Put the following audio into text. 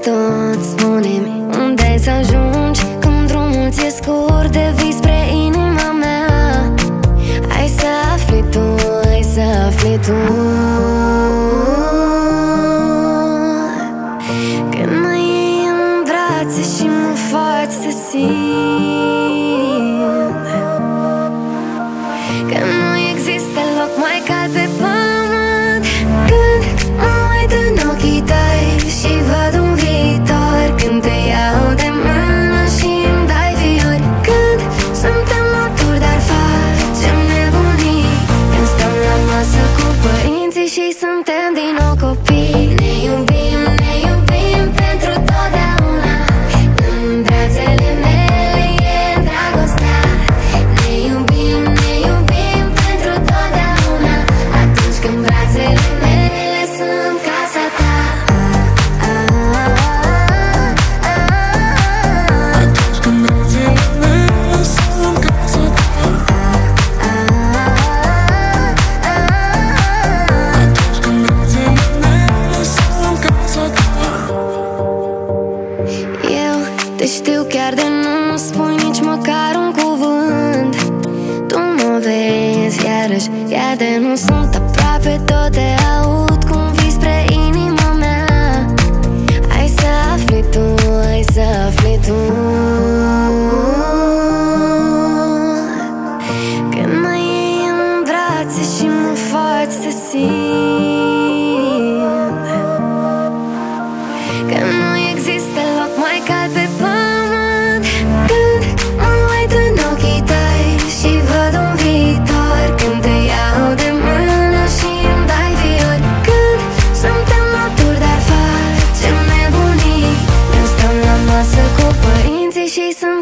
tot, spune-mi unde ai să ajungi când drumul ți-e scurt de vii spre inima mea. Hai să afli tu, hai să afli tu. Când mă iei în brațe și mă faci să simt că nu există loc mai cald pe pământ. Când mă uit în ochii tăi și văd un viitor, când te iau de mână și îmi dai fiori, când suntem maturi, dar facem nebunii, când stăm la masă cu părinții și suntem din nou copii. Ne iubim, ne iubim pentru totdeauna, în brațele mele e dragostea. Ne iubim, ne iubim pentru totdeauna, atunci când brațele mele sunt casa ta. Atunci când brațele mele sunt casa ta. Atunci când brațele mele sunt casa ta. Eu te știu chiar de nu spui nici măcar un cuvânt. Tu mă vezi iarăși, chiar de nu sunt aproape, tot te aud cum vii spre inima mea. Hai să afli tu, hai să afli tu. Când mă iei în brațe și mă faci să simt că nu există loc mai cald pe pământ. Când mă uit în ochii tăi și văd un viitor, când te iau de mână și îmi dai fiori, când suntem maturi, dar facem nebunii, când stăm la masă cu părinții și sunt